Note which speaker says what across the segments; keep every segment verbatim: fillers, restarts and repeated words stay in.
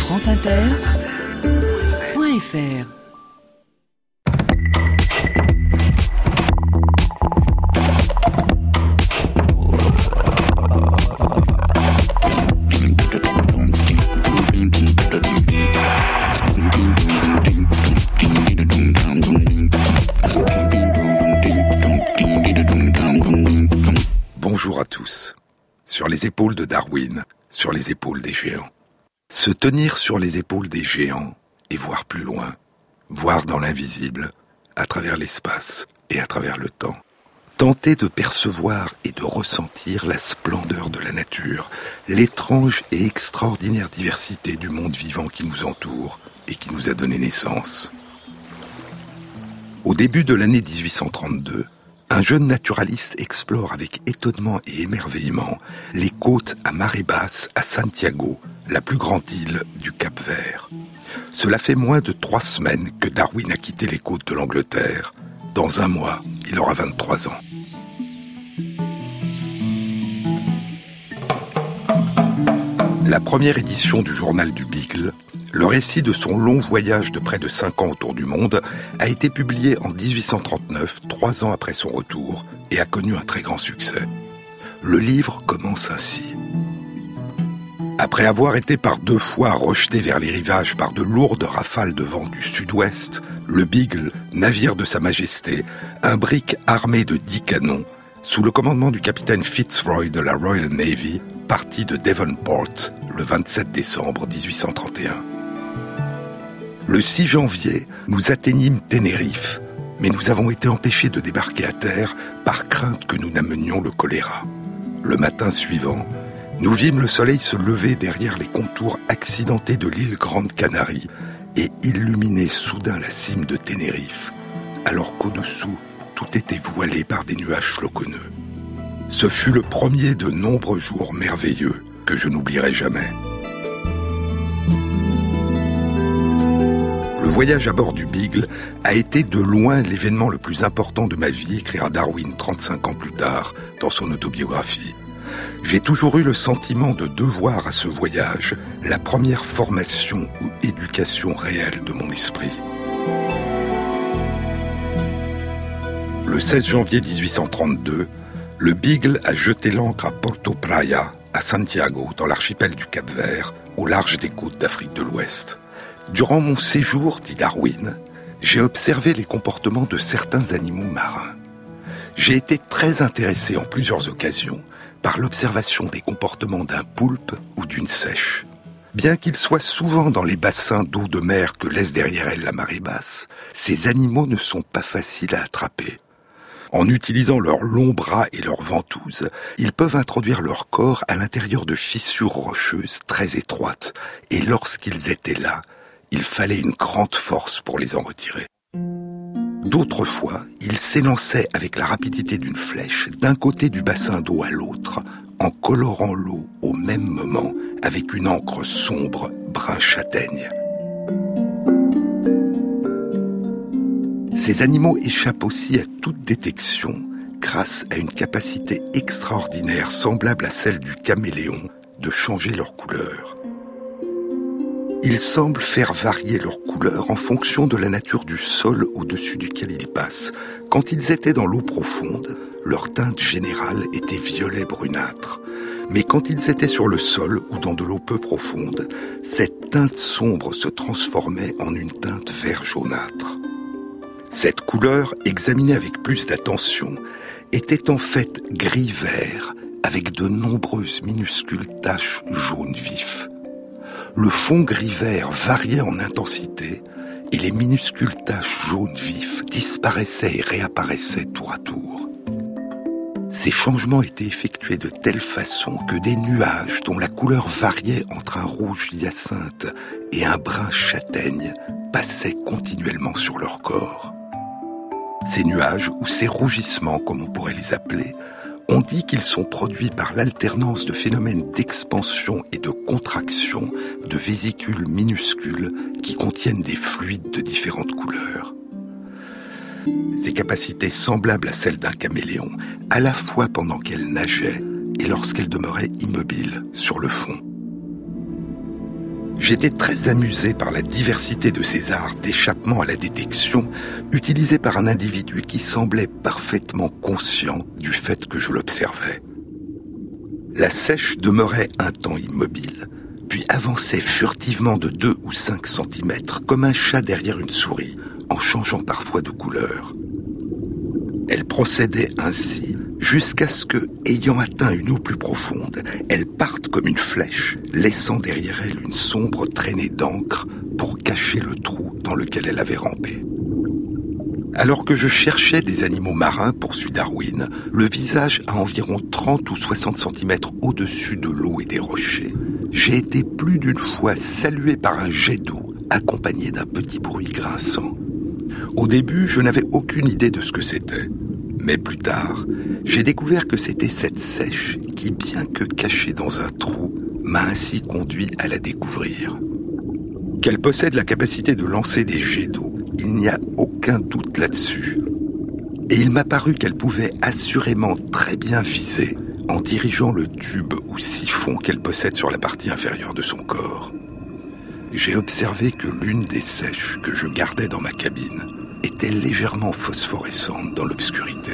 Speaker 1: France Inter point F R.
Speaker 2: Bonjour à tous. Sur les épaules de Darwin, sur les épaules des géants. Se tenir sur les épaules des géants et voir plus loin, voir dans l'invisible, à travers l'espace et à travers le temps. Tenter de percevoir et de ressentir la splendeur de la nature, l'étrange et extraordinaire diversité du monde vivant qui nous entoure et qui nous a donné naissance. Au début de l'année dix-huit cent trente-deux, un jeune naturaliste explore avec étonnement et émerveillement les côtes à marée basse à Santiago, la plus grande île du Cap-Vert. Cela fait moins de trois semaines que Darwin a quitté les côtes de l'Angleterre. Dans un mois, il aura vingt-trois ans. La première édition du journal du Beagle, le récit de son long voyage de près de cinq ans autour du monde, a été publié en dix-huit cent trente-neuf, trois ans après son retour, et a connu un très grand succès. Le livre commence ainsi. Après avoir été par deux fois rejeté vers les rivages par de lourdes rafales de vent du sud-ouest, le Beagle, navire de Sa Majesté, imbrique armé de dix canons, sous le commandement du capitaine Fitzroy de la Royal Navy, parti de Devonport le vingt-sept décembre dix-huit cent trente et un. Le six janvier, nous atteignîmes Tenerife, mais nous avons été empêchés de débarquer à terre par crainte que nous n'amenions le choléra. Le matin suivant, nous vîmes le soleil se lever derrière les contours accidentés de l'île Grande Canarie et illuminer soudain la cime de Tenerife, alors qu'au-dessous, tout était voilé par des nuages floconneux. Ce fut le premier de nombreux jours merveilleux que je n'oublierai jamais. Le voyage à bord du Beagle a été de loin l'événement le plus important de ma vie, écrira Darwin trente-cinq ans plus tard dans son autobiographie. J'ai toujours eu le sentiment de devoir à ce voyage la première formation ou éducation réelle de mon esprit. Le seize janvier dix-huit cent trente-deux, le Beagle a jeté l'ancre à Porto Praia, à Santiago, dans l'archipel du Cap-Vert, au large des côtes d'Afrique de l'Ouest. Durant mon séjour, dit Darwin, j'ai observé les comportements de certains animaux marins. J'ai été très intéressé en plusieurs occasions par l'observation des comportements d'un poulpe ou d'une seiche. Bien qu'ils soient souvent dans les bassins d'eau de mer que laisse derrière elles la marée basse, ces animaux ne sont pas faciles à attraper. En utilisant leurs longs bras et leurs ventouses, ils peuvent introduire leur corps à l'intérieur de fissures rocheuses très étroites, et lorsqu'ils étaient là, il fallait une grande force pour les en retirer. D'autres fois, ils s'élançaient avec la rapidité d'une flèche d'un côté du bassin d'eau à l'autre, en colorant l'eau au même moment avec une encre sombre brun châtaigne. Ces animaux échappent aussi à toute détection grâce à une capacité extraordinaire semblable à celle du caméléon de changer leur couleur. Ils semblent faire varier leur couleur en fonction de la nature du sol au-dessus duquel ils passent. Quand ils étaient dans l'eau profonde, leur teinte générale était violet brunâtre. Mais quand ils étaient sur le sol ou dans de l'eau peu profonde, cette teinte sombre se transformait en une teinte vert jaunâtre. Cette couleur, examinée avec plus d'attention, était en fait gris-vert avec de nombreuses minuscules taches jaunes vifs. Le fond gris-vert variait en intensité et les minuscules taches jaunes vifs disparaissaient et réapparaissaient tour à tour. Ces changements étaient effectués de telle façon que des nuages dont la couleur variait entre un rouge hyacinthe et un brun châtaigne passaient continuellement sur leur corps. Ces nuages, ou ces rougissements comme on pourrait les appeler, on dit qu'ils sont produits par l'alternance de phénomènes d'expansion et de contraction de vésicules minuscules qui contiennent des fluides de différentes couleurs. Ces capacités semblables à celles d'un caméléon, à la fois pendant qu'elle nageait et lorsqu'elle demeurait immobile sur le fond. J'étais très amusé par la diversité de ces arts d'échappement à la détection utilisés par un individu qui semblait parfaitement conscient du fait que je l'observais. La sèche demeurait un temps immobile, puis avançait furtivement de deux ou cinq centimètres comme un chat derrière une souris, en changeant parfois de couleur. Elle procédait ainsi jusqu'à ce que, ayant atteint une eau plus profonde, elle parte comme une flèche, laissant derrière elle une sombre traînée d'encre pour cacher le trou dans lequel elle avait rampé. Alors que je cherchais des animaux marins, poursuit Darwin, le visage à environ trente ou soixante centimètres au-dessus de l'eau et des rochers, j'ai été plus d'une fois salué par un jet d'eau accompagné d'un petit bruit grinçant. Au début, je n'avais aucune idée de ce que c'était. Mais plus tard, j'ai découvert que c'était cette sèche qui, bien que cachée dans un trou, m'a ainsi conduit à la découvrir. Qu'elle possède la capacité de lancer des jets d'eau, il n'y a aucun doute là-dessus. Et il m'a paru qu'elle pouvait assurément très bien viser en dirigeant le tube ou siphon qu'elle possède sur la partie inférieure de son corps. J'ai observé que l'une des sèches que je gardais dans ma cabine était légèrement phosphorescente dans l'obscurité.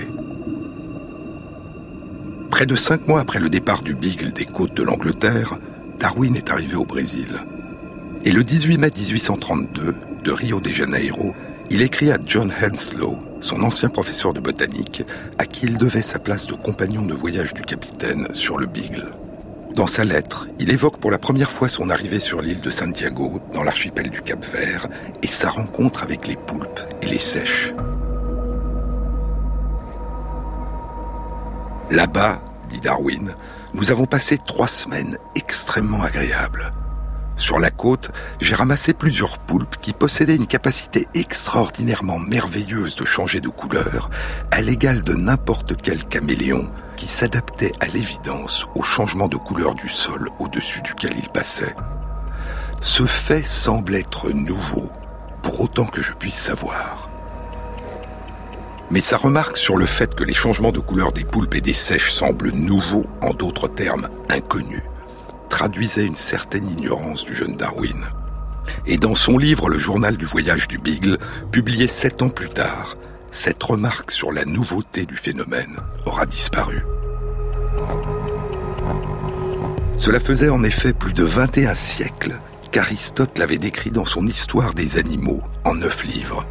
Speaker 2: Près de cinq mois après le départ du Beagle des côtes de l'Angleterre, Darwin est arrivé au Brésil. Et le dix-huit mai dix-huit cent trente-deux, de Rio de Janeiro, il écrit à John Henslow, son ancien professeur de botanique, à qui il devait sa place de compagnon de voyage du capitaine sur le Beagle. Dans sa lettre, il évoque pour la première fois son arrivée sur l'île de Santiago, dans l'archipel du Cap-Vert, et sa rencontre avec les poulpes et les sèches. Là-bas, dit Darwin, nous avons passé trois semaines extrêmement agréables. Sur la côte, j'ai ramassé plusieurs poulpes qui possédaient une capacité extraordinairement merveilleuse de changer de couleur, à l'égal de n'importe quel caméléon, qui s'adaptait à l'évidence au changement de couleur du sol au-dessus duquel il passait. Ce fait semble être nouveau, pour autant que je puisse savoir. Mais sa remarque sur le fait que les changements de couleur des poulpes et des sèches semblent nouveaux, en d'autres termes inconnus, traduisait une certaine ignorance du jeune Darwin. Et dans son livre « Le journal du voyage du Beagle », publié sept ans plus tard, cette remarque sur la nouveauté du phénomène aura disparu. Cela faisait en effet plus de vingt et un siècles qu'Aristote l'avait décrit dans son Histoire des animaux en neuf livres.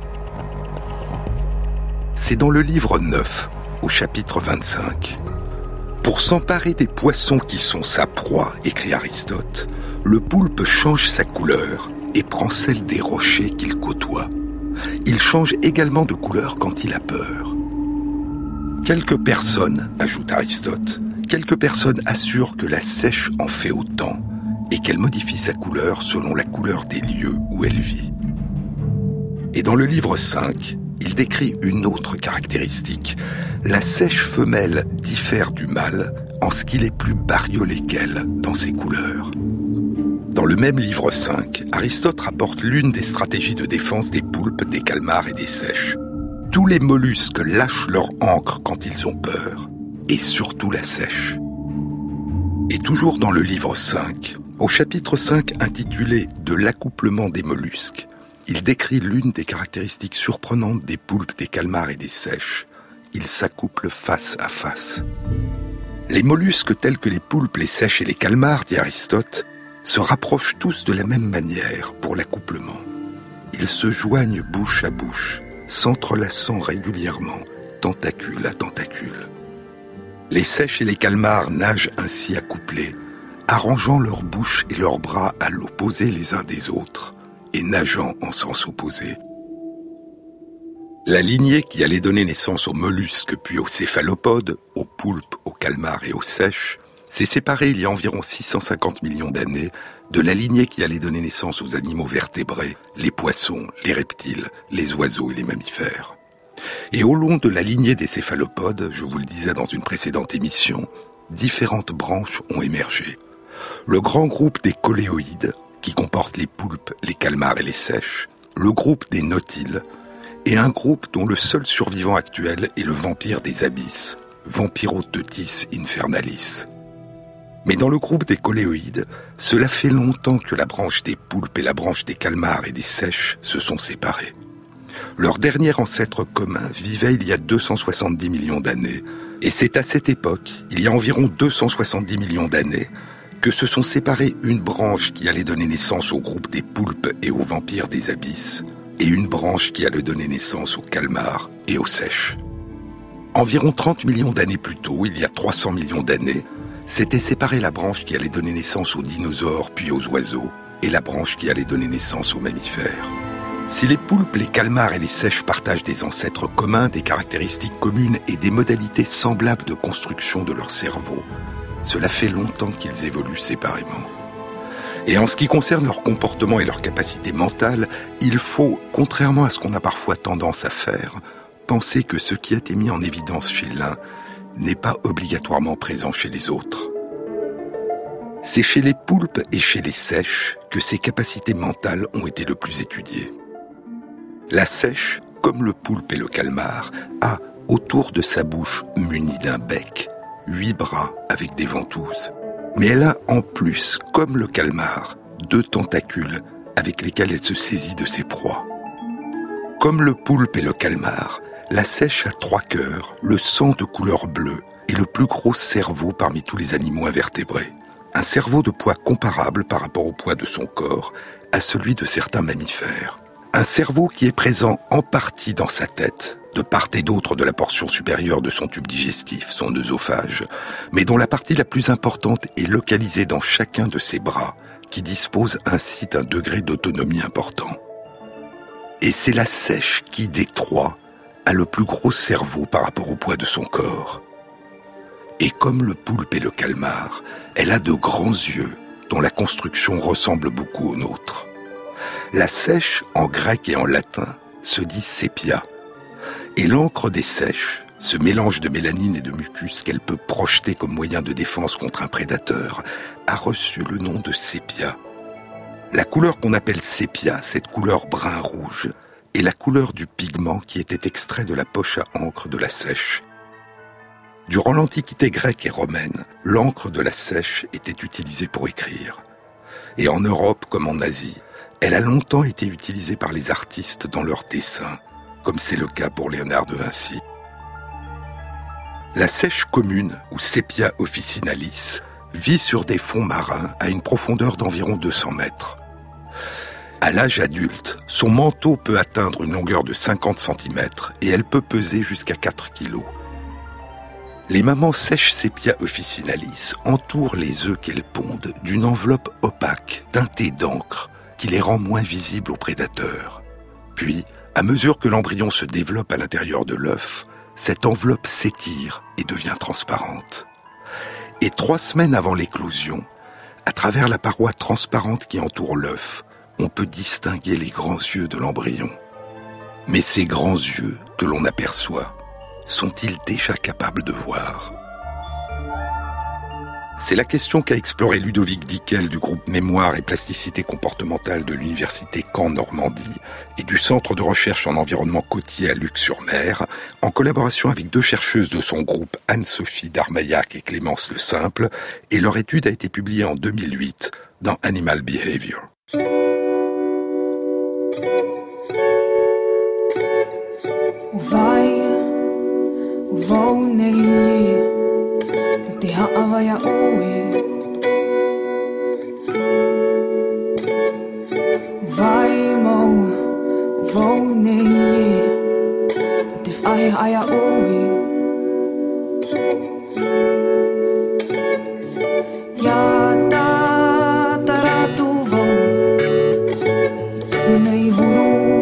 Speaker 2: C'est dans le livre neuf, au chapitre vingt-cinq. Pour s'emparer des poissons qui sont sa proie, écrit Aristote, le poulpe change sa couleur et prend celle des rochers qu'il côtoie. Il change également de couleur quand il a peur. Quelques personnes, ajoute Aristote, quelques personnes assurent que la sèche en fait autant et qu'elle modifie sa couleur selon la couleur des lieux où elle vit. Et dans le livre cinq, il décrit une autre caractéristique. La sèche femelle diffère du mâle en ce qu'il est plus bariolé qu'elle dans ses couleurs. Dans le même livre cinq, Aristote rapporte l'une des stratégies de défense des poulpes, des calmars et des sèches. Tous les mollusques lâchent leur encre quand ils ont peur, et surtout la sèche. Et toujours dans le livre cinq, au chapitre cinq intitulé « De l'accouplement des mollusques », il décrit l'une des caractéristiques surprenantes des poulpes, des calmars et des sèches. Ils s'accouplent face à face. Les mollusques tels que les poulpes, les sèches et les calmars, dit Aristote, se rapprochent tous de la même manière pour l'accouplement. Ils se joignent bouche à bouche, s'entrelaçant régulièrement, tentacule à tentacule. Les sèches et les calmars nagent ainsi accouplés, arrangeant leurs bouches et leurs bras à l'opposé les uns des autres, et nageant en sens opposé. La lignée qui allait donner naissance aux mollusques puis aux céphalopodes, aux poulpes, aux calmars et aux sèches, s'est séparée il y a environ six cent cinquante millions d'années de la lignée qui allait donner naissance aux animaux vertébrés, les poissons, les reptiles, les oiseaux et les mammifères. Et au long de la lignée des céphalopodes, je vous le disais dans une précédente émission, différentes branches ont émergé. Le grand groupe des coléoïdes, qui comporte les poulpes, les calmars et les sèches, le groupe des nautiles, et un groupe dont le seul survivant actuel est le vampire des abysses, Vampiroteuthis infernalis. Mais dans le groupe des coléoïdes, cela fait longtemps que la branche des poulpes et la branche des calmars et des seiches se sont séparées. Leur dernier ancêtre commun vivait il y a deux cent soixante-dix millions d'années, et c'est à cette époque, il y a environ deux cent soixante-dix millions d'années, que se sont séparées une branche qui allait donner naissance au groupe des poulpes et aux vampires des abysses, et une branche qui allait donner naissance aux calmars et aux seiches. Environ trente millions d'années plus tôt, il y a trois cents millions d'années, s'était séparée la branche qui allait donner naissance aux dinosaures puis aux oiseaux, et la branche qui allait donner naissance aux mammifères. Si les poulpes, les calmars et les seiches partagent des ancêtres communs, des caractéristiques communes et des modalités semblables de construction de leur cerveau, cela fait longtemps qu'ils évoluent séparément. Et en ce qui concerne leur comportement et leur capacité mentale, il faut, contrairement à ce qu'on a parfois tendance à faire, penser que ce qui a été mis en évidence chez l'un n'est pas obligatoirement présent chez les autres. C'est chez les poulpes et chez les seiches que ces capacités mentales ont été le plus étudiées. La seiche, comme le poulpe et le calmar, a, autour de sa bouche munie d'un bec, huit bras avec des ventouses. Mais elle a en plus, comme le calmar, deux tentacules avec lesquels elle se saisit de ses proies. Comme le poulpe et le calmar, la seiche a trois cœurs, le sang de couleur bleue et le plus gros cerveau parmi tous les animaux invertébrés. Un cerveau de poids comparable par rapport au poids de son corps à celui de certains mammifères. Un cerveau qui est présent en partie dans sa tête, de part et d'autre de la portion supérieure de son tube digestif, son œsophage, mais dont la partie la plus importante est localisée dans chacun de ses bras, qui dispose ainsi d'un degré d'autonomie important. Et c'est la seiche qui, des trois, a le plus gros cerveau par rapport au poids de son corps. Et comme le poulpe et le calmar, elle a de grands yeux dont la construction ressemble beaucoup aux nôtres. La seiche, en grec et en latin, se dit sépia. Et l'encre des seiches, ce mélange de mélanine et de mucus qu'elle peut projeter comme moyen de défense contre un prédateur, a reçu le nom de sépia. La couleur qu'on appelle sépia, cette couleur brun-rouge, est la couleur du pigment qui était extrait de la poche à encre de la seiche. Durant l'Antiquité grecque et romaine, l'encre de la seiche était utilisée pour écrire. Et en Europe comme en Asie, elle a longtemps été utilisée par les artistes dans leurs dessins, comme c'est le cas pour Léonard de Vinci. La seiche commune, ou Sepia officinalis, vit sur des fonds marins à une profondeur d'environ deux cents mètres. À l'âge adulte, son manteau peut atteindre une longueur de cinquante centimètres et elle peut peser jusqu'à quatre kilos. Les mamans seiches Sepia officinalis entourent les œufs qu'elles pondent d'une enveloppe opaque, teintée d'encre, qui les rend moins visibles aux prédateurs. Puis, à mesure que l'embryon se développe à l'intérieur de l'œuf, cette enveloppe s'étire et devient transparente. Et trois semaines avant l'éclosion, à travers la paroi transparente qui entoure l'œuf, on peut distinguer les grands yeux de l'embryon. Mais ces grands yeux que l'on aperçoit, sont-ils déjà capables de voir ? C'est la question qu'a explorée Ludovic Dickel du groupe Mémoire et Plasticité comportementale de l'Université Caen-Normandie et du Centre de recherche en environnement côtier à Luc-sur-Mer, en collaboration avec deux chercheuses de son groupe, Anne-Sophie Darmaillac et Clémence Le Simple, et leur étude a été publiée en deux mille huit dans Animal Behavior.
Speaker 3: Te haawaya oe Vai mo Vau nei Te whahe aya oe Ya ta taratu vau Tu nei horo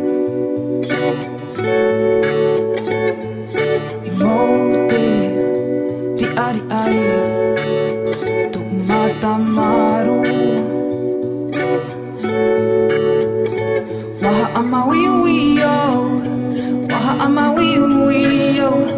Speaker 3: I mo te Ari ai tu mata maru Waha ama wiu yo Waha ama wiu yo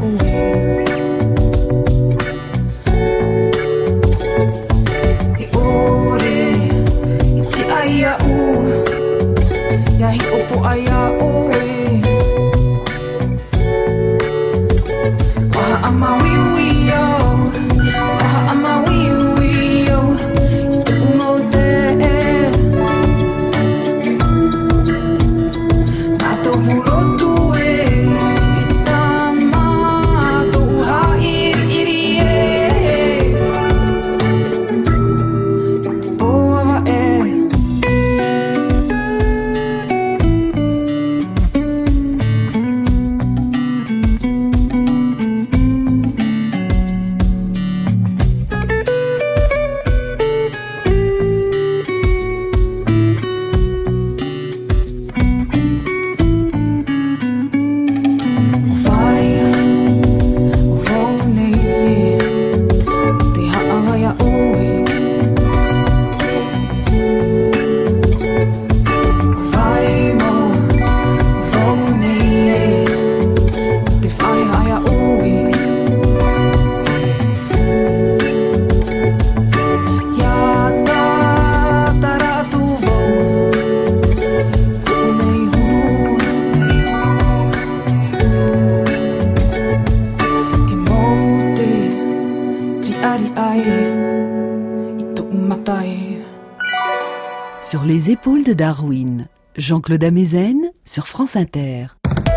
Speaker 1: Sur les épaules de Darwin, Jean-Claude Amezen sur France Inter.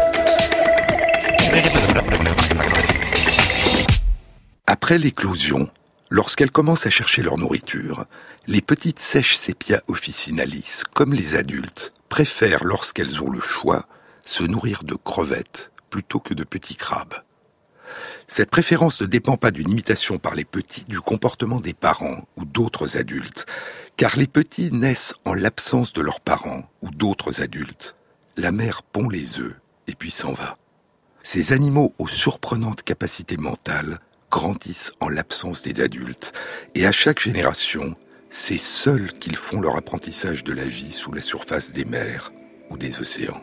Speaker 2: Après l'éclosion, lorsqu'elles commencent à chercher leur nourriture, les petites sèches Sepia officinalis, comme les adultes, préfèrent, lorsqu'elles ont le choix, se nourrir de crevettes plutôt que de petits crabes. Cette préférence ne dépend pas d'une imitation par les petits du comportement des parents ou d'autres adultes, car les petits naissent en l'absence de leurs parents ou d'autres adultes. La mère pond les œufs et puis s'en va. Ces animaux aux surprenantes capacités mentales grandissent en l'absence des adultes, et à chaque génération, c'est seuls qu'ils font leur apprentissage de la vie sous la surface des mers ou des océans.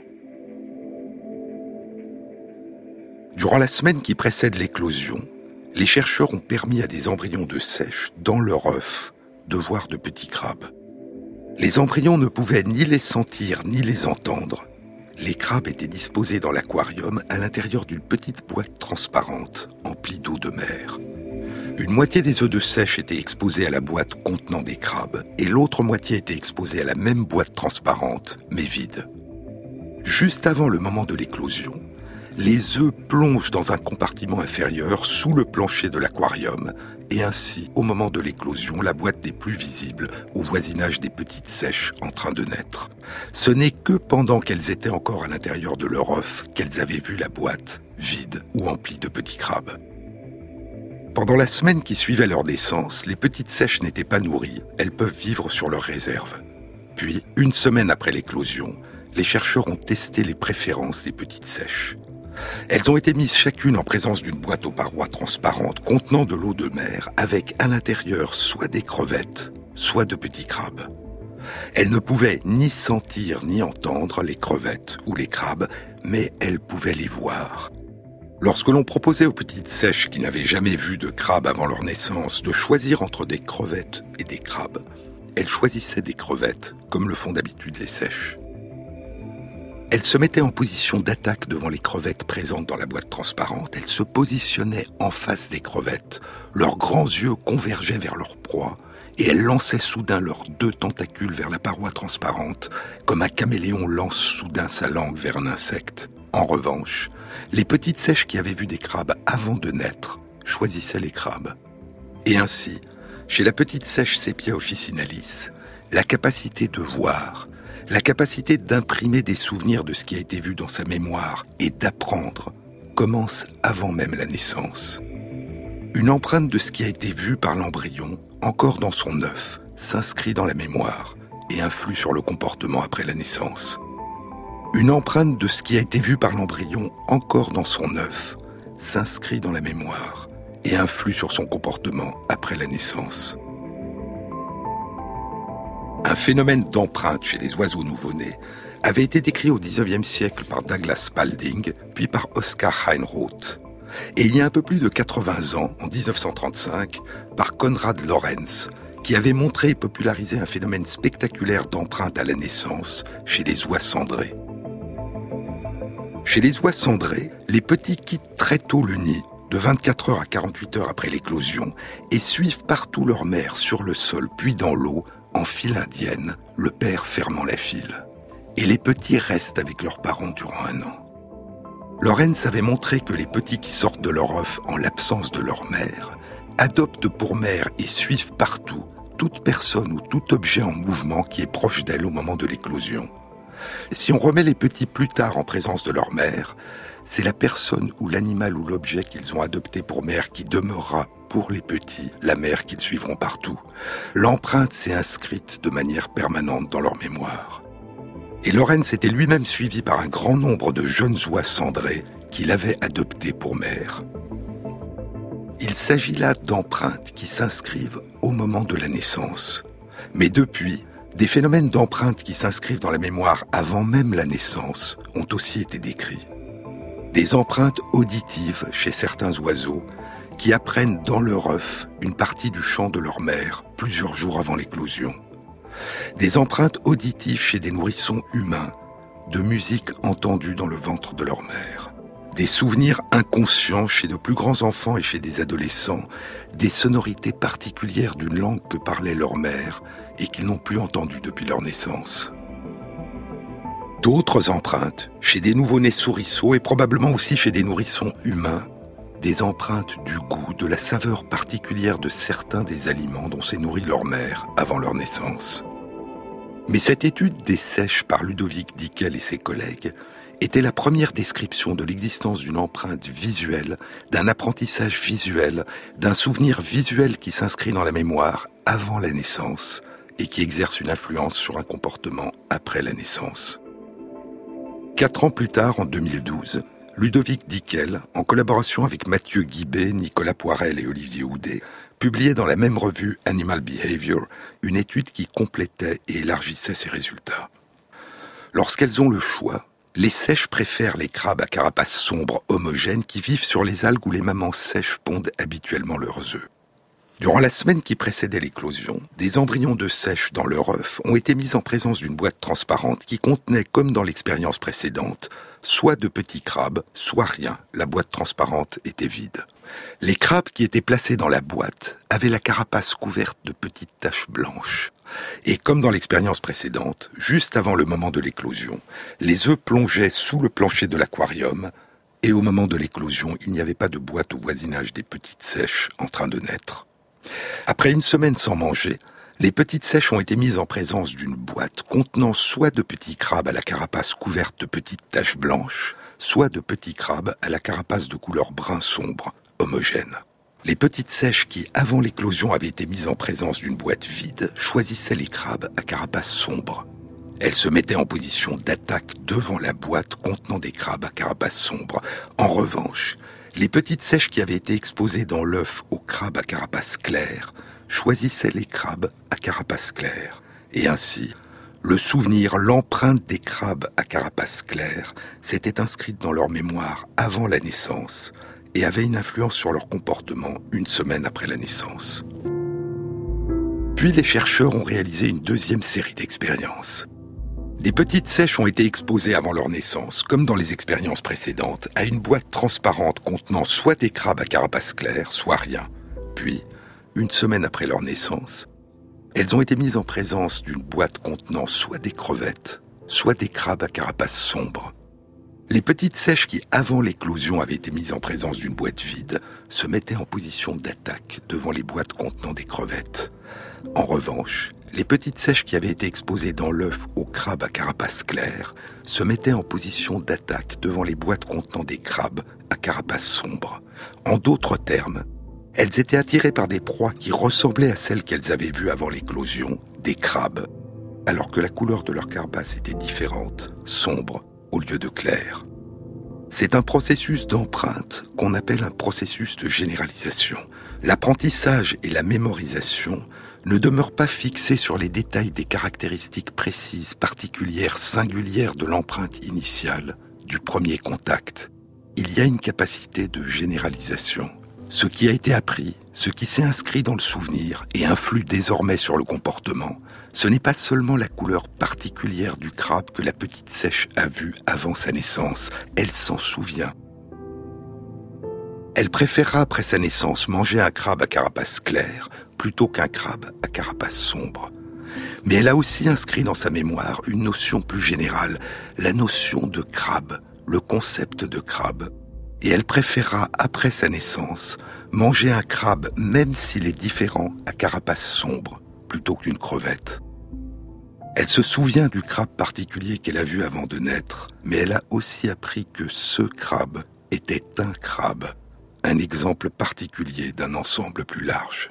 Speaker 2: Durant la semaine qui précède l'éclosion, les chercheurs ont permis à des embryons de sèche, dans leur œuf, de voir de petits crabes. Les embryons ne pouvaient ni les sentir ni les entendre. Les crabes étaient disposés dans l'aquarium à l'intérieur d'une petite boîte transparente, emplie d'eau de mer. Une moitié des œufs de sèche étaient exposés à la boîte contenant des crabes, et l'autre moitié était exposée à la même boîte transparente, mais vide. Juste avant le moment de l'éclosion, les œufs plongent dans un compartiment inférieur sous le plancher de l'aquarium, et ainsi, au moment de l'éclosion, la boîte n'est plus visible au voisinage des petites sèches en train de naître. Ce n'est que pendant qu'elles étaient encore à l'intérieur de leur œuf qu'elles avaient vu la boîte, vide ou emplie de petits crabes. Pendant la semaine qui suivait leur naissance, les petites sèches n'étaient pas nourries, elles peuvent vivre sur leurs réserves. Puis, une semaine après l'éclosion, les chercheurs ont testé les préférences des petites sèches. Elles ont été mises chacune en présence d'une boîte aux parois transparentes contenant de l'eau de mer avec à l'intérieur soit des crevettes, soit de petits crabes. Elles ne pouvaient ni sentir ni entendre les crevettes ou les crabes, mais elles pouvaient les voir. Lorsque l'on proposait aux petites sèches qui n'avaient jamais vu de crabes avant leur naissance de choisir entre des crevettes et des crabes, elles choisissaient des crevettes, comme le font d'habitude les sèches. Elles se mettaient en position d'attaque devant les crevettes présentes dans la boîte transparente. Elles se positionnaient en face des crevettes. Leurs grands yeux convergeaient vers leur proie et elles lançaient soudain leurs deux tentacules vers la paroi transparente, comme un caméléon lance soudain sa langue vers un insecte. En revanche, les petites sèches qui avaient vu des crabes avant de naître choisissaient les crabes. Et ainsi, chez la petite sèche Sepia officinalis, la capacité de voir, la capacité d'imprimer des souvenirs de ce qui a été vu dans sa mémoire et d'apprendre commence avant même la naissance. Une empreinte de ce qui a été vu par l'embryon, encore dans son œuf, s'inscrit dans la mémoire et influe sur le comportement après la naissance. Une empreinte de ce qui a été vu par l'embryon, encore dans son œuf, s'inscrit dans la mémoire et influe sur son comportement après la naissance. Un phénomène d'empreinte chez les oiseaux nouveau-nés avait été décrit au dix-neuvième siècle par Douglas Spalding, puis par Oscar Heinroth. et il y a un peu plus de quatre-vingts ans, en dix-neuf cent trente-cinq, par Konrad Lorenz, qui avait montré et popularisé un phénomène spectaculaire d'empreinte à la naissance chez les oies cendrées. Chez les oies cendrées, les petits quittent très tôt le nid, de vingt-quatre heures à quarante-huit heures après l'éclosion, et suivent partout leur mère sur le sol puis dans l'eau, en file indienne, le père fermant la file. Et les petits restent avec leurs parents durant un an. Lorenz avait montré que les petits qui sortent de leur œuf en l'absence de leur mère adoptent pour mère et suivent partout toute personne ou tout objet en mouvement qui est proche d'elle au moment de l'éclosion. Si on remet les petits plus tard en présence de leur mère, c'est la personne ou l'animal ou l'objet qu'ils ont adopté pour mère qui demeurera pour les petits la mère qu'ils suivront partout. L'empreinte s'est inscrite de manière permanente dans leur mémoire. Et Lorenz était lui-même suivi par un grand nombre de jeunes oies cendrées qu'il avait adoptées pour mère. Il s'agit là d'empreintes qui s'inscrivent au moment de la naissance. Mais depuis, des phénomènes d'empreintes qui s'inscrivent dans la mémoire avant même la naissance ont aussi été décrits. Des empreintes auditives chez certains oiseaux qui apprennent dans leur œuf une partie du chant de leur mère plusieurs jours avant l'éclosion. Des empreintes auditives chez des nourrissons humains de musique entendue dans le ventre de leur mère. Des souvenirs inconscients chez de plus grands enfants et chez des adolescents, des sonorités particulières d'une langue que parlait leur mère et qu'ils n'ont plus entendue depuis leur naissance. D'autres empreintes chez des nouveau-nés souriceaux et probablement aussi chez des nourrissons humains, des empreintes du goût, de la saveur particulière de certains des aliments dont s'est nourrie leur mère avant leur naissance. Mais cette étude des seiches par Ludovic Dickel et ses collègues était la première description de l'existence d'une empreinte visuelle, d'un apprentissage visuel, d'un souvenir visuel qui s'inscrit dans la mémoire avant la naissance et qui exerce une influence sur un comportement après la naissance. Quatre ans plus tard, en deux mille douze, Ludovic Dickel, en collaboration avec Mathieu Guibé, Nicolas Poirel et Olivier Houdet, publiait dans la même revue Animal Behavior une étude qui complétait et élargissait ses résultats. Lorsqu'elles ont le choix, les seiches préfèrent les crabes à carapace sombre homogène qui vivent sur les algues où les mamans sèches pondent habituellement leurs œufs. Durant la semaine qui précédait l'éclosion, des embryons de seiches dans leur œuf ont été mis en présence d'une boîte transparente qui contenait, comme dans l'expérience précédente, soit de petits crabes, soit rien. La boîte transparente était vide. Les crabes qui étaient placés dans la boîte avaient la carapace couverte de petites taches blanches. Et comme dans l'expérience précédente, juste avant le moment de l'éclosion, les œufs plongeaient sous le plancher de l'aquarium et au moment de l'éclosion, il n'y avait pas de boîte au voisinage des petites seiches en train de naître. Après une semaine sans manger, les petites seiches ont été mises en présence d'une boîte contenant soit de petits crabes à la carapace couverte de petites taches blanches, soit de petits crabes à la carapace de couleur brun sombre, homogène. Les petites seiches qui, avant l'éclosion, avaient été mises en présence d'une boîte vide, choisissaient les crabes à carapace sombre. Elles se mettaient en position d'attaque devant la boîte contenant des crabes à carapace sombre. En revanche, les petites seiches qui avaient été exposées dans l'œuf aux crabes à carapace claire choisissaient les crabes à carapace claire. Et ainsi, le souvenir, l'empreinte des crabes à carapace claire s'était inscrite dans leur mémoire avant la naissance et avait une influence sur leur comportement une semaine après la naissance. Puis les chercheurs ont réalisé une deuxième série d'expériences. Des petites seiches ont été exposées avant leur naissance, comme dans les expériences précédentes, à une boîte transparente contenant soit des crabes à carapace claire, soit rien. Puis, une semaine après leur naissance, elles ont été mises en présence d'une boîte contenant soit des crevettes, soit des crabes à carapace sombre. Les petites seiches qui, avant l'éclosion, avaient été mises en présence d'une boîte vide, se mettaient en position d'attaque devant les boîtes contenant des crevettes. En revanche, les petites seiches qui avaient été exposées dans l'œuf aux crabes à carapace claire se mettaient en position d'attaque devant les boîtes contenant des crabes à carapace sombre. En d'autres termes, elles étaient attirées par des proies qui ressemblaient à celles qu'elles avaient vues avant l'éclosion, des crabes, alors que la couleur de leur carapace était différente, sombre, au lieu de clair. C'est un processus d'empreinte qu'on appelle un processus de généralisation. L'apprentissage et la mémorisation ne demeurent pas fixés sur les détails des caractéristiques précises, particulières, singulières de l'empreinte initiale, du premier contact. il y a une capacité de généralisation. Ce qui a été appris, ce qui s'est inscrit dans le souvenir et influe désormais sur le comportement, ce n'est pas seulement la couleur particulière du crabe que la petite sèche a vue avant sa naissance, elle s'en souvient. Elle préférera après sa naissance manger un crabe à carapace claire plutôt qu'un crabe à carapace sombre. Mais elle a aussi inscrit dans sa mémoire une notion plus générale, la notion de crabe, le concept de crabe. Et elle préférera, après sa naissance, manger un crabe, même s'il est différent, à carapace sombre, plutôt qu'une crevette. Elle se souvient du crabe particulier qu'elle a vu avant de naître, mais elle a aussi appris que ce crabe était un crabe, un exemple particulier d'un ensemble plus large.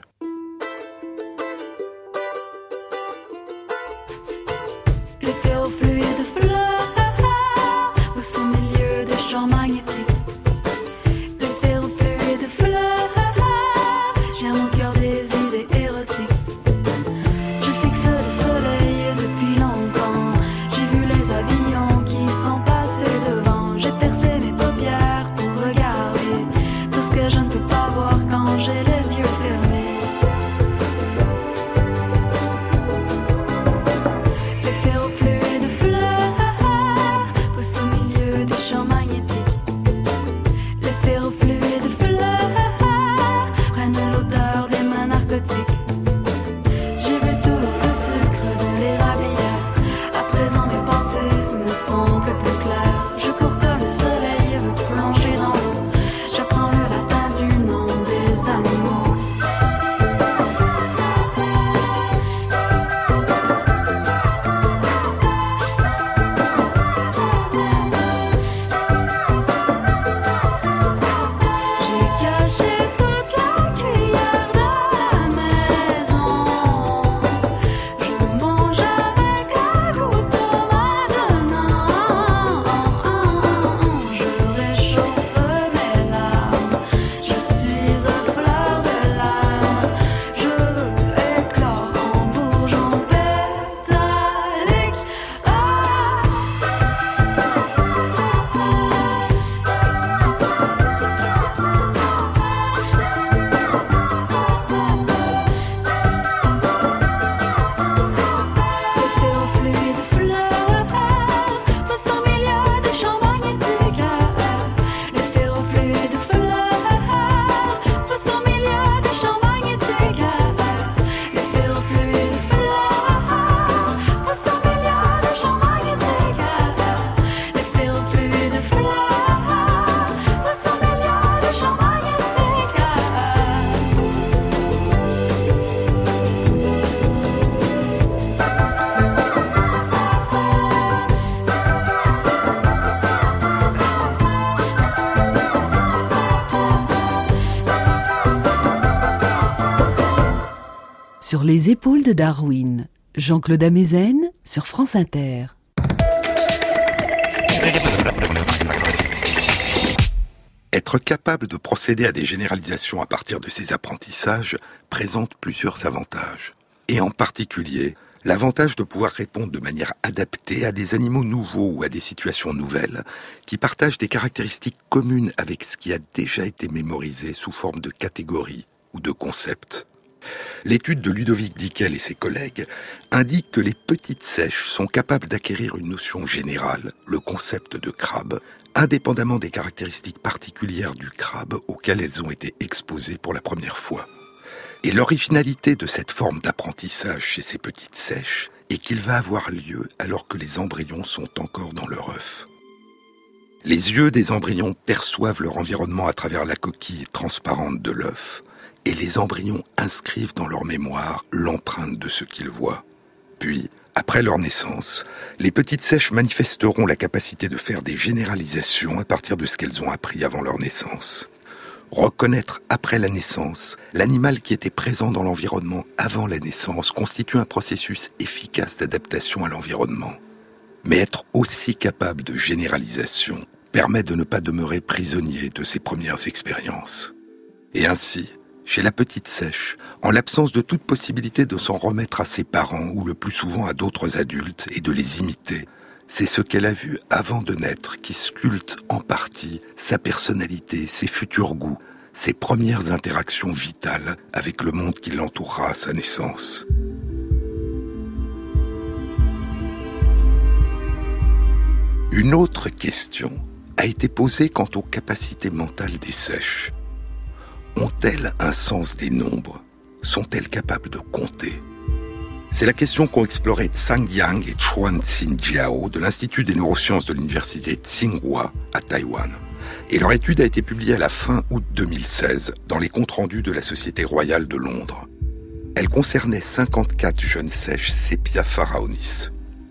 Speaker 3: Les ferrofluides fleurs au son milieu des champs magnétiques. Les ferrofluides fleurs, j'ai à mon cœur des idées érotiques. Je fixe le soleil depuis longtemps. J'ai vu les avions qui sont passés devant. J'ai percé mes paupières pour regarder tout ce que je ne peux pas voir quand j'ai les yeux fermés. J'ai bu tout le sucre de l'érablière. À présent mes pensées me semblent plus claires. Je cours comme le soleil veut plonger dans l'eau. J'apprends le latin du nom des animaux.
Speaker 1: Sur les épaules de Darwin, Jean-Claude Amezen sur France Inter.
Speaker 2: Être capable de procéder à des généralisations à partir de ces apprentissages présente plusieurs avantages. Et en particulier, l'avantage de pouvoir répondre de manière adaptée à des animaux nouveaux ou à des situations nouvelles qui partagent des caractéristiques communes avec ce qui a déjà été mémorisé sous forme de catégories ou de concepts. L'étude de Ludovic Dickel et ses collègues indique que les petites sèches sont capables d'acquérir une notion générale, le concept de crabe, indépendamment des caractéristiques particulières du crabe auxquelles elles ont été exposées pour la première fois. Et l'originalité de cette forme d'apprentissage chez ces petites sèches est qu'il va avoir lieu alors que les embryons sont encore dans leur œuf. Les yeux des embryons perçoivent leur environnement à travers la coquille transparente de l'œuf, et les embryons inscrivent dans leur mémoire l'empreinte de ce qu'ils voient. Puis, après leur naissance, les petites sèches manifesteront la capacité de faire des généralisations à partir de ce qu'elles ont appris avant leur naissance. Reconnaître après la naissance l'animal qui était présent dans l'environnement avant la naissance constitue un processus efficace d'adaptation à l'environnement. Mais être aussi capable de généralisation permet de ne pas demeurer prisonnier de ses premières expériences. Et ainsi, chez la petite sèche, en l'absence de toute possibilité de s'en remettre à ses parents ou le plus souvent à d'autres adultes et de les imiter, c'est ce qu'elle a vu avant de naître qui sculpte en partie sa personnalité, ses futurs goûts, ses premières interactions vitales avec le monde qui l'entourera à sa naissance. Une autre question a été posée quant aux capacités mentales des sèches. Ont-elles un sens des nombres ? Sont-elles capables de compter ? C'est la question qu'ont exploré Zhang Yang et Chuan-Xin Jiao de l'Institut des neurosciences de l'Université Tsinghua à Taïwan. Et leur étude a été publiée à la fin août deux mille seize dans les comptes rendus de la Société royale de Londres. Elle concernait cinquante-quatre jeunes sèches Sepia pharaonis.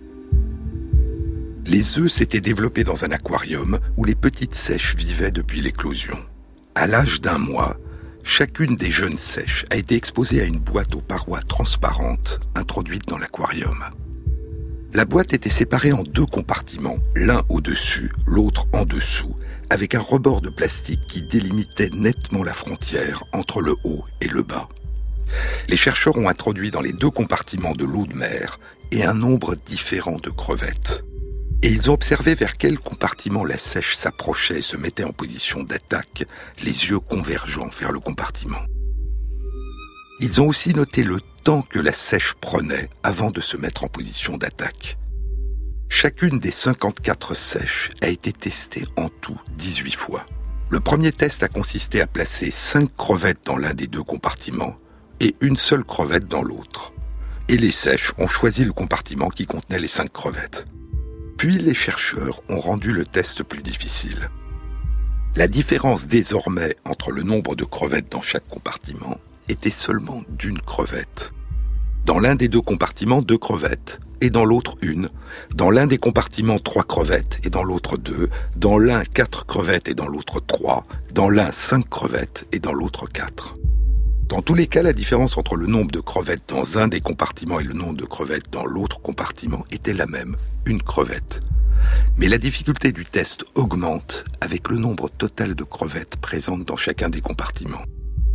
Speaker 2: Les œufs s'étaient développés dans un aquarium où les petites sèches vivaient depuis l'éclosion. À l'âge d'un mois, chacune des jeunes sèches a été exposée à une boîte aux parois transparentes introduite dans l'aquarium. La boîte était séparée en deux compartiments, l'un au-dessus, l'autre en dessous, avec un rebord de plastique qui délimitait nettement la frontière entre le haut et le bas. Les chercheurs ont introduit dans les deux compartiments de l'eau de mer et un nombre différent de crevettes. Et ils ont observé vers quel compartiment la sèche s'approchait et se mettait en position d'attaque, les yeux convergeant vers le compartiment. Ils ont aussi noté le temps que la sèche prenait avant de se mettre en position d'attaque. Chacune des cinquante-quatre sèches a été testée en tout dix-huit fois. Le premier test a consisté à placer cinq crevettes dans l'un des deux compartiments et une seule crevette dans l'autre. Et les sèches ont choisi le compartiment qui contenait les cinq crevettes. Puis les chercheurs ont rendu le test plus difficile. La différence désormais entre le nombre de crevettes dans chaque compartiment était seulement d'une crevette. Dans l'un des deux compartiments, deux crevettes, et dans l'autre une. Dans l'un des compartiments, trois crevettes, et dans l'autre deux. Dans l'un, quatre crevettes, et dans l'autre trois. Dans l'un, cinq crevettes, et dans l'autre quatre. Dans tous les cas, la différence entre le nombre de crevettes dans un des compartiments et le nombre de crevettes dans l'autre compartiment était la même, une crevette. Mais la difficulté du test augmente avec le nombre total de crevettes présentes dans chacun des compartiments.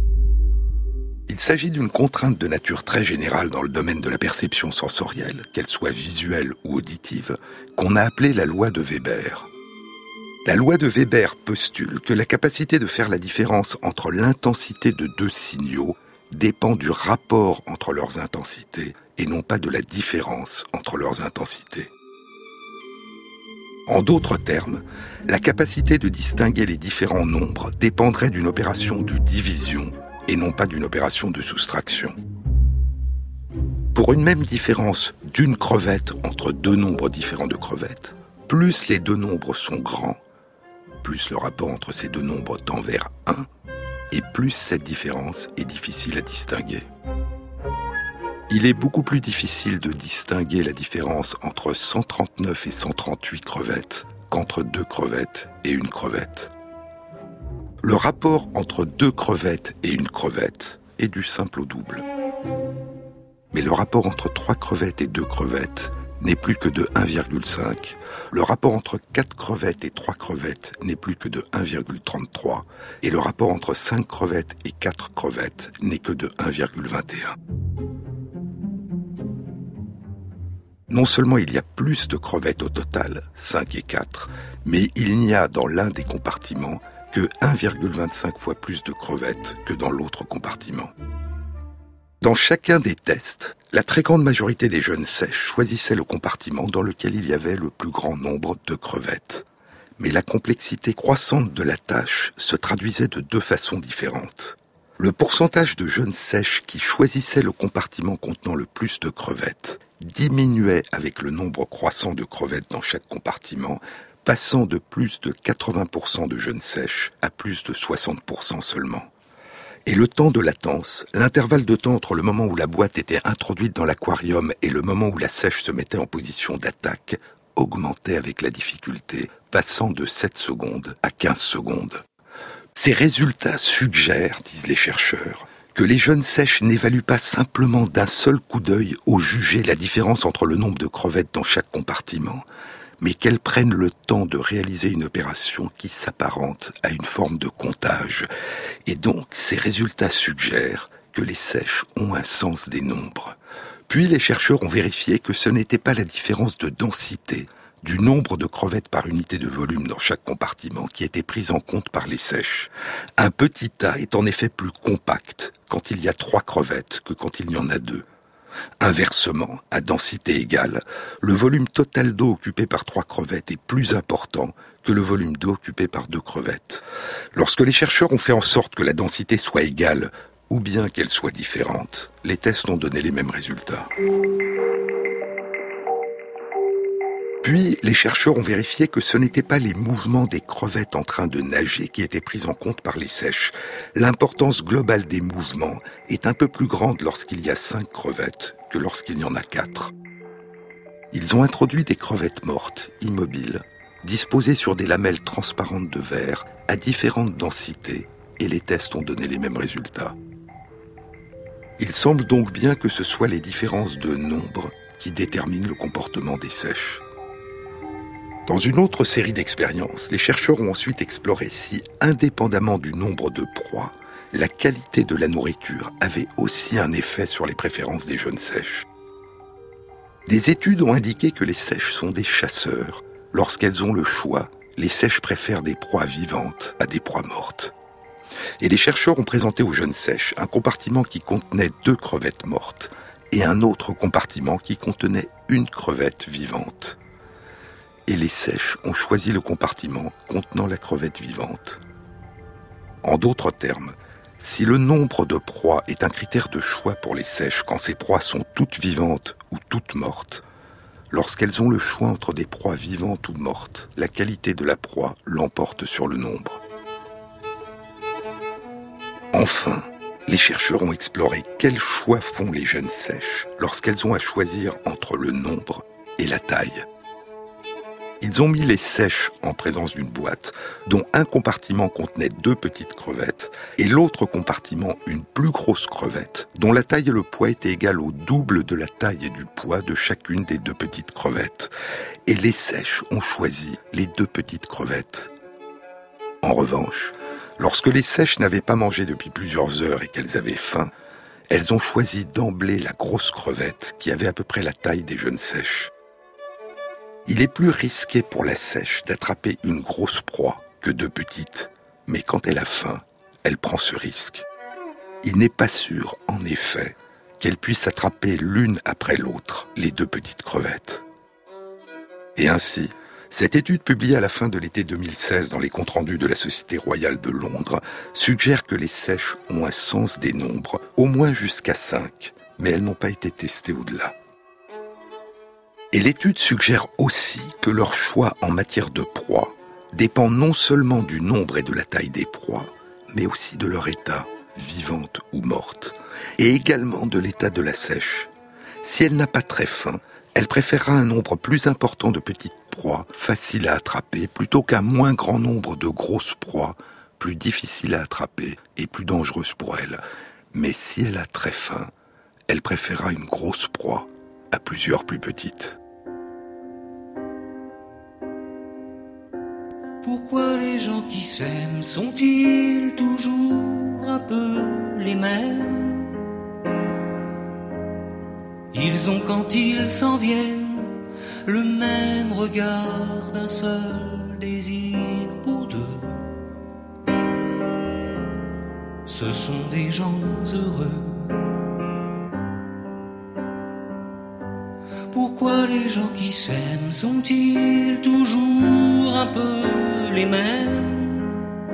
Speaker 2: Il s'agit d'une contrainte de nature très générale dans le domaine de la perception sensorielle, qu'elle soit visuelle ou auditive, qu'on a appelée la loi de Weber. La loi de Weber postule que la capacité de faire la différence entre l'intensité de deux signaux dépend du rapport entre leurs intensités et non pas de la différence entre leurs intensités. En d'autres termes, la capacité de distinguer les différents nombres dépendrait d'une opération de division et non pas d'une opération de soustraction. Pour une même différence d'une crevette entre deux nombres différents de crevettes, plus les deux nombres sont grands, plus le rapport entre ces deux nombres tend vers un, et plus cette différence est difficile à distinguer. Il est beaucoup plus difficile de distinguer la différence entre cent trente-neuf et cent trente-huit crevettes qu'entre deux crevettes et une crevette. Le rapport entre deux crevettes et une crevette est du simple au double. Mais le rapport entre trois crevettes et deux crevettes n'est plus que de un virgule cinq. Le rapport entre quatre crevettes et trois crevettes n'est plus que de un virgule trente-trois. Et le rapport entre cinq crevettes et quatre crevettes n'est que de un virgule vingt et un. Non seulement il y a plus de crevettes au total, cinq et quatre, mais il n'y a dans l'un des compartiments que un virgule vingt-cinq fois plus de crevettes que dans l'autre compartiment. Dans chacun des tests, la très grande majorité des jeunes sèches choisissaient le compartiment dans lequel il y avait le plus grand nombre de crevettes. Mais la complexité croissante de la tâche se traduisait de deux façons différentes. Le pourcentage de jeunes sèches qui choisissaient le compartiment contenant le plus de crevettes diminuait avec le nombre croissant de crevettes dans chaque compartiment, passant de plus de quatre-vingts pour cent de jeunes sèches à plus de soixante pour cent seulement. Et le temps de latence, l'intervalle de temps entre le moment où la boîte était introduite dans l'aquarium et le moment où la sèche se mettait en position d'attaque, augmentait avec la difficulté, passant de sept secondes à quinze secondes. Ces résultats suggèrent, disent les chercheurs, que les jeunes sèches n'évaluent pas simplement d'un seul coup d'œil au juger la différence entre le nombre de crevettes dans chaque compartiment, mais qu'elles prennent le temps de réaliser une opération qui s'apparente à une forme de comptage. Et donc, ces résultats suggèrent que les sèches ont un sens des nombres. Puis les chercheurs ont vérifié que ce n'était pas la différence de densité, du nombre de crevettes par unité de volume dans chaque compartiment qui était pris en compte par les seiches. Un petit tas est en effet plus compact quand il y a trois crevettes que quand il y en a deux. Inversement, à densité égale, le volume total d'eau occupé par trois crevettes est plus important que le volume d'eau occupé par deux crevettes. Lorsque les chercheurs ont fait en sorte que la densité soit égale, ou bien qu'elle soit différente, les tests ont donné les mêmes résultats. Puis, les chercheurs ont vérifié que ce n'étaient pas les mouvements des crevettes en train de nager qui étaient pris en compte par les seiches. L'importance globale des mouvements est un peu plus grande lorsqu'il y a cinq crevettes que lorsqu'il y en a quatre. Ils ont introduit des crevettes mortes, immobiles, disposées sur des lamelles transparentes de verre à différentes densités, et les tests ont donné les mêmes résultats. Il semble donc bien que ce soient les différences de nombre qui déterminent le comportement des seiches. Dans une autre série d'expériences, les chercheurs ont ensuite exploré si, indépendamment du nombre de proies, la qualité de la nourriture avait aussi un effet sur les préférences des jeunes seiches. Des études ont indiqué que les seiches sont des chasseurs. Lorsqu'elles ont le choix, les seiches préfèrent des proies vivantes à des proies mortes. Et les chercheurs ont présenté aux jeunes seiches un compartiment qui contenait deux crevettes mortes et un autre compartiment qui contenait une crevette vivante. Et les seiches ont choisi le compartiment contenant la crevette vivante. En d'autres termes, si le nombre de proies est un critère de choix pour les seiches quand ces proies sont toutes vivantes ou toutes mortes, lorsqu'elles ont le choix entre des proies vivantes ou mortes, la qualité de la proie l'emporte sur le nombre. Enfin, les chercheurs ont exploré quels choix font les jeunes seiches lorsqu'elles ont à choisir entre le nombre et la taille. Ils ont mis les seiches en présence d'une boîte dont un compartiment contenait deux petites crevettes et l'autre compartiment une plus grosse crevette dont la taille et le poids étaient égales au double de la taille et du poids de chacune des deux petites crevettes. Et les seiches ont choisi les deux petites crevettes. En revanche, lorsque les seiches n'avaient pas mangé depuis plusieurs heures et qu'elles avaient faim, elles ont choisi d'emblée la grosse crevette qui avait à peu près la taille des jeunes seiches. Il est plus risqué pour la seiche d'attraper une grosse proie que deux petites, mais quand elle a faim, elle prend ce risque. Il n'est pas sûr, en effet, qu'elle puisse attraper l'une après l'autre les deux petites crevettes. Et ainsi, cette étude publiée à la fin de l'été deux mille seize dans les comptes rendus de la Société royale de Londres suggère que les seiches ont un sens des nombres, au moins jusqu'à cinq, mais elles n'ont pas été testées au-delà. Et l'étude suggère aussi que leur choix en matière de proie dépend non seulement du nombre et de la taille des proies, mais aussi de leur état, vivante ou morte, et également de l'état de la seiche. Si elle n'a pas très faim, elle préférera un nombre plus important de petites proies faciles à attraper plutôt qu'un moins grand nombre de grosses proies plus difficiles à attraper et plus dangereuses pour elle. Mais si elle a très faim, elle préférera une grosse proie à plusieurs plus petites.
Speaker 4: Pourquoi les gens qui s'aiment sont-ils toujours un peu les mêmes? Ils ont quand ils s'en viennent le même regard d'un seul désir pour deux. Ce sont des gens heureux. Pourquoi les gens qui s'aiment sont-ils toujours un peu les mêmes?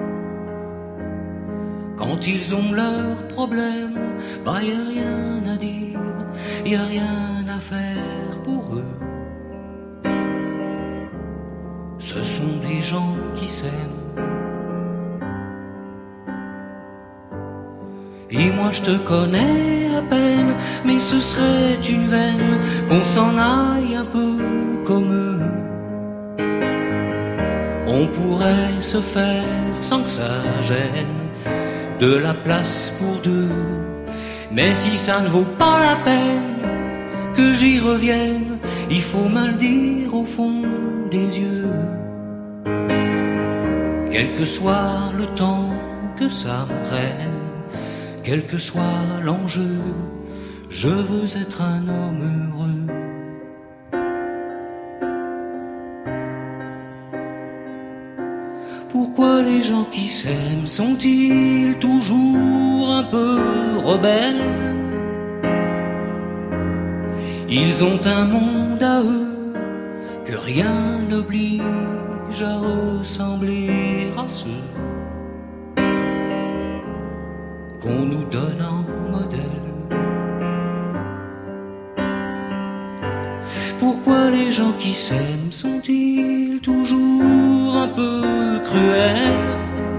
Speaker 4: Quand ils ont leurs problèmes, bah y a rien à dire, y a rien à faire pour eux. Ce sont des gens qui s'aiment. Et moi je te connais à peine, mais ce serait une veine qu'on s'en aille un peu comme eux. On pourrait se faire sans que ça gêne de la place pour deux. Mais si ça ne vaut pas la peine que j'y revienne, il faut me le dire au fond des yeux. Quel que soit le temps que ça me prenne, quel que soit l'enjeu, je veux être un homme heureux. Pourquoi les gens qui s'aiment sont-ils toujours un peu rebelles? Ils ont un monde à eux que rien n'oblige à ressembler à ceux qu'on nous donne en modèle. Pourquoi les gens qui s'aiment sont-ils toujours un peu cruels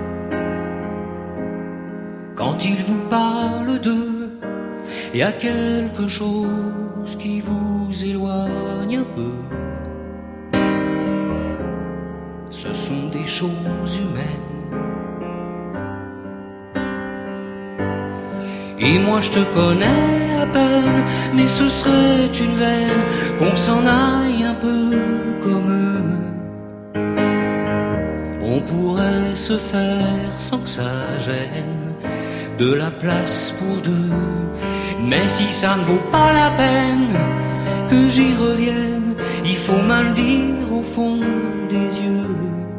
Speaker 4: quand ils vous parlent d'eux? Y a quelque chose qui vous éloigne un peu. Ce sont des choses humaines. Et moi je te connais à peine, mais ce serait une veine qu'on s'en aille un peu comme eux. On pourrait se faire sans que ça gêne de la place pour deux. Mais si ça ne vaut pas la peine que j'y revienne, il faut me le dire au fond des yeux.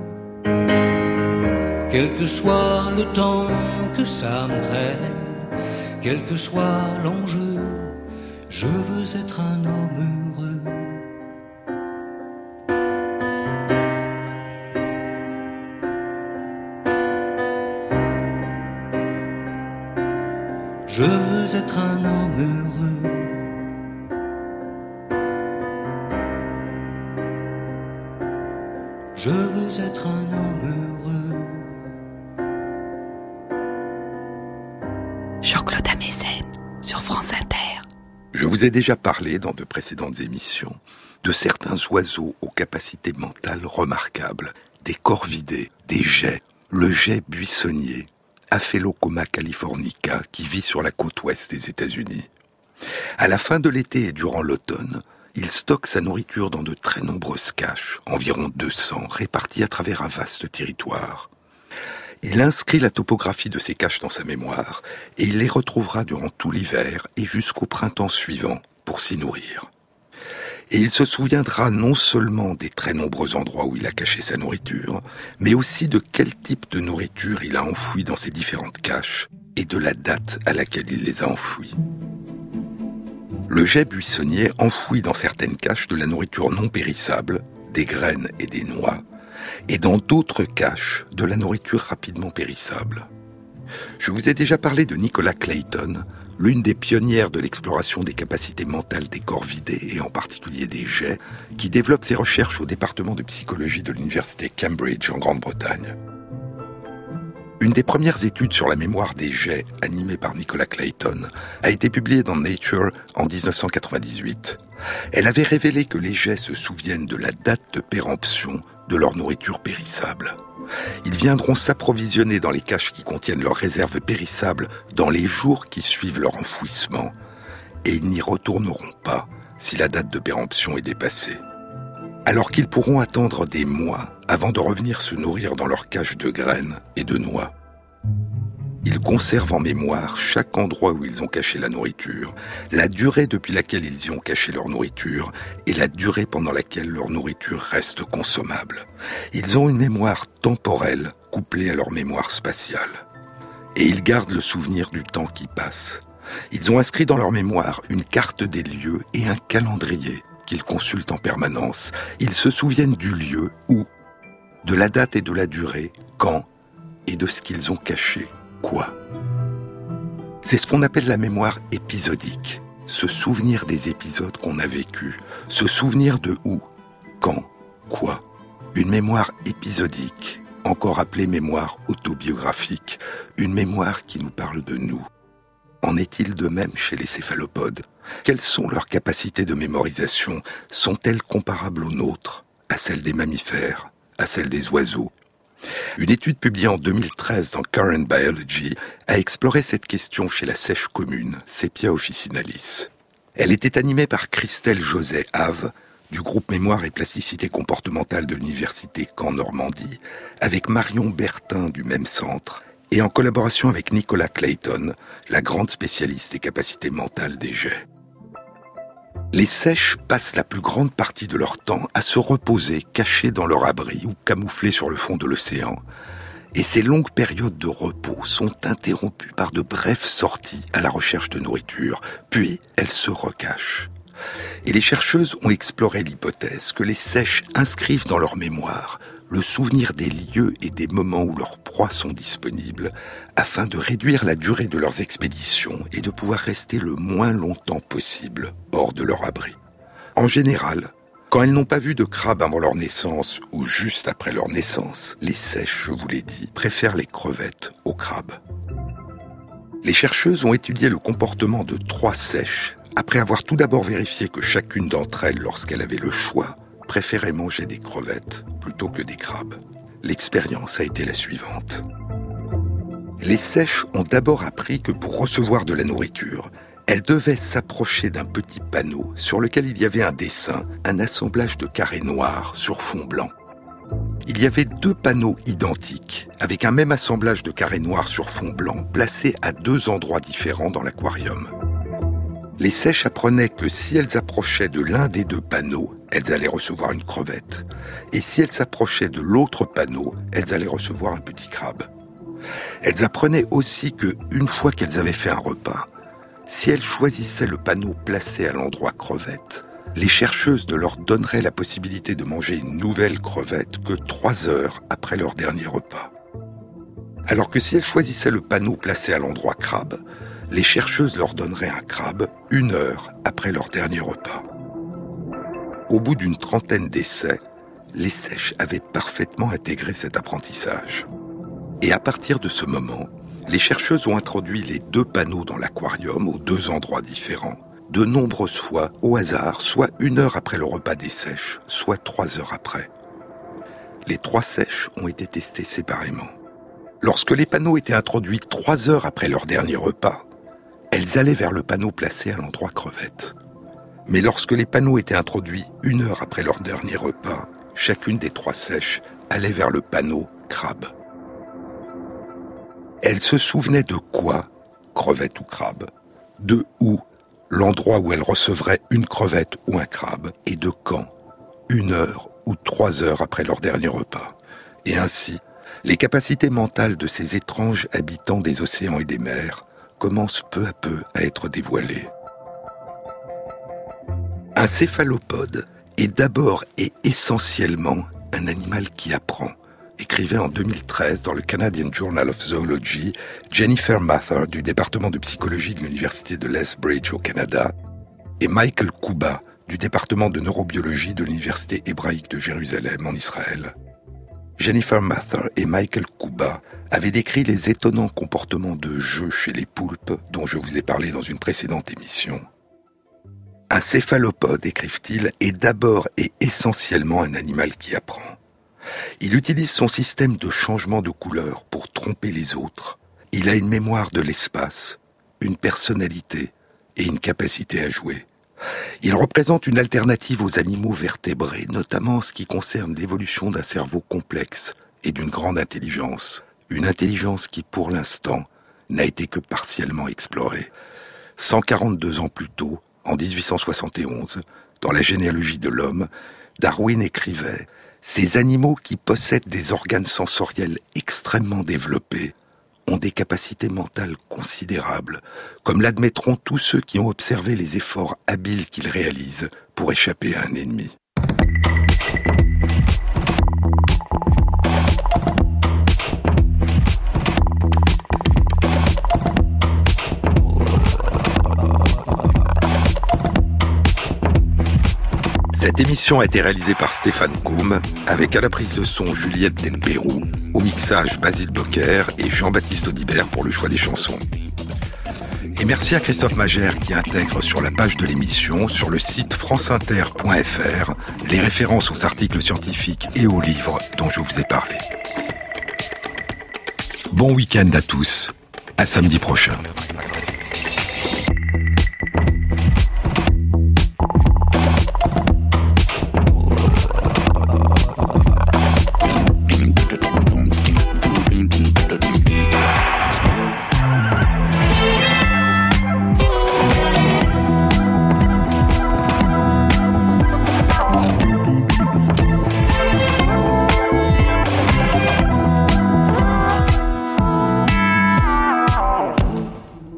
Speaker 4: Quel que soit le temps que ça me prenne, quel que soit l'enjeu, je veux être un homme heureux. Je veux être un homme heureux. Je veux être un homme heureux.
Speaker 1: Jean-Claude Amezen sur France Inter.
Speaker 2: Je vous ai déjà parlé dans de précédentes émissions de certains oiseaux aux capacités mentales remarquables, des corvidés, des geais, le geais buissonnier, Aphelocoma californica, qui vit sur la côte ouest des États-Unis. À la fin de l'été et durant l'automne, il stocke sa nourriture dans de très nombreuses caches, environ deux cents, réparties à travers un vaste territoire. Il inscrit la topographie de ces caches dans sa mémoire et il les retrouvera durant tout l'hiver et jusqu'au printemps suivant pour s'y nourrir. Et il se souviendra non seulement des très nombreux endroits où il a caché sa nourriture, mais aussi de quel type de nourriture il a enfoui dans ces différentes caches et de la date à laquelle il les a enfouies. Le geais buissonnier enfouit dans certaines caches de la nourriture non périssable, des graines et des noix, et dans d'autres caches de la nourriture rapidement périssable. Je vous ai déjà parlé de Nicola Clayton, l'une des pionnières de l'exploration des capacités mentales des corvidés et en particulier des geais, qui développe ses recherches au département de psychologie de l'université Cambridge en Grande-Bretagne. Une des premières études sur la mémoire des geais, animée par Nicola Clayton, a été publiée dans Nature en dix-neuf cent quatre-vingt-dix-huit. Elle avait révélé que les geais se souviennent de la date de péremption de leur nourriture périssable. Ils viendront s'approvisionner dans les caches qui contiennent leurs réserves périssables dans les jours qui suivent leur enfouissement, et ils n'y retourneront pas si la date de péremption est dépassée. Alors qu'ils pourront attendre des mois avant de revenir se nourrir dans leurs caches de graines et de noix. Ils conservent en mémoire chaque endroit où ils ont caché la nourriture, la durée depuis laquelle ils y ont caché leur nourriture et la durée pendant laquelle leur nourriture reste consommable. Ils ont une mémoire temporelle couplée à leur mémoire spatiale. Et ils gardent le souvenir du temps qui passe. Ils ont inscrit dans leur mémoire une carte des lieux et un calendrier qu'ils consultent en permanence. Ils se souviennent du lieu, où, de la date et de la durée, quand, et de ce qu'ils ont caché. Quoi ? C'est ce qu'on appelle la mémoire épisodique, se souvenir des épisodes qu'on a vécus, se souvenir de où, quand, quoi. Une mémoire épisodique, encore appelée mémoire autobiographique, une mémoire qui nous parle de nous. En est-il de même chez les céphalopodes ? Quelles sont leurs capacités de mémorisation ? Sont-elles comparables aux nôtres, à celles des mammifères, à celles des oiseaux ? Une étude publiée en deux mille treize dans Current Biology a exploré cette question chez la sèche commune, Sepia officinalis. Elle était animée par Christelle José-Have, du groupe Mémoire et Plasticité comportementale de l'Université Caen-Normandie, avec Marion Bertin du même centre, et en collaboration avec Nicola Clayton, la grande spécialiste des capacités mentales des geais. Les sèches passent la plus grande partie de leur temps à se reposer, cachés dans leur abri ou camouflés sur le fond de l'océan. Et ces longues périodes de repos sont interrompues par de brèves sorties à la recherche de nourriture, puis elles se recachent. Et les chercheuses ont exploré l'hypothèse que les seiches inscrivent dans leur mémoire le souvenir des lieux et des moments où leurs proies sont disponibles, afin de réduire la durée de leurs expéditions et de pouvoir rester le moins longtemps possible hors de leur abri. En général, quand elles n'ont pas vu de crabe avant leur naissance ou juste après leur naissance, les seiches, je vous l'ai dit, préfèrent les crevettes aux crabes. Les chercheuses ont étudié le comportement de trois seiches après avoir tout d'abord vérifié que chacune d'entre elles, lorsqu'elle avait le choix, préférait manger des crevettes plutôt que des crabes. L'expérience a été la suivante. Les seiches ont d'abord appris que pour recevoir de la nourriture, elles devaient s'approcher d'un petit panneau sur lequel il y avait un dessin, un assemblage de carrés noirs sur fond blanc. Il y avait deux panneaux identiques, avec un même assemblage de carrés noirs sur fond blanc, placés à deux endroits différents dans l'aquarium. Les seiches apprenaient que si elles approchaient de l'un des deux panneaux, elles allaient recevoir une crevette. Et si elles s'approchaient de l'autre panneau, elles allaient recevoir un petit crabe. Elles apprenaient aussi que, une fois qu'elles avaient fait un repas, si elles choisissaient le panneau placé à l'endroit crevette, les chercheuses ne leur donneraient la possibilité de manger une nouvelle crevette que trois heures après leur dernier repas. Alors que si elles choisissaient le panneau placé à l'endroit crabe, les chercheuses leur donneraient un crabe une heure après leur dernier repas. Au bout d'une trentaine d'essais, les seiches avaient parfaitement intégré cet apprentissage. Et à partir de ce moment, les chercheuses ont introduit les deux panneaux dans l'aquarium aux deux endroits différents, de nombreuses fois au hasard, soit une heure après le repas des seiches, soit trois heures après. Les trois seiches ont été testées séparément. Lorsque les panneaux étaient introduits trois heures après leur dernier repas, elles allaient vers le panneau placé à l'endroit crevette. Mais lorsque les panneaux étaient introduits une heure après leur dernier repas, chacune des trois seiches allait vers le panneau crabe. Elles se souvenaient de quoi, crevette ou crabe, de où, l'endroit où elles recevraient une crevette ou un crabe, et de quand, une heure ou trois heures après leur dernier repas. Et ainsi, les capacités mentales de ces étranges habitants des océans et des mers commencent peu à peu à être dévoilées. Un céphalopode est d'abord et essentiellement un animal qui apprend, écrivait en deux mille treize dans le Canadian Journal of Zoology Jennifer Mather du département de psychologie de l'Université de Lethbridge au Canada et Michael Kuba du département de neurobiologie de l'Université hébraïque de Jérusalem en Israël. Jennifer Mather et Michael Kuba avaient décrit les étonnants comportements de jeu chez les poulpes dont je vous ai parlé dans une précédente émission. Un céphalopode, écrivent-ils, est d'abord et essentiellement un animal qui apprend. Il utilise son système de changement de couleur pour tromper les autres. Il a une mémoire de l'espace, une personnalité et une capacité à jouer. Il représente une alternative aux animaux vertébrés, notamment en ce qui concerne l'évolution d'un cerveau complexe et d'une grande intelligence. Une intelligence qui, pour l'instant, n'a été que partiellement explorée. cent quarante-deux ans plus tôt, en dix-huit cent soixante et onze, dans la généalogie de l'homme, Darwin écrivait « Ces animaux qui possèdent des organes sensoriels extrêmement développés ont des capacités mentales considérables, comme l'admettront tous ceux qui ont observé les efforts habiles qu'ils réalisent pour échapper à un ennemi. » Cette émission a été réalisée par Stéphane Koum, avec à la prise de son Juliette Delpérou, au mixage Basile Bocquer et Jean-Baptiste Audibert pour le choix des chansons. Et merci à Christophe Magère qui intègre sur la page de l'émission, sur le site franceinter point f r, les références aux articles scientifiques et aux livres dont je vous ai parlé. Bon week-end à tous, à samedi prochain.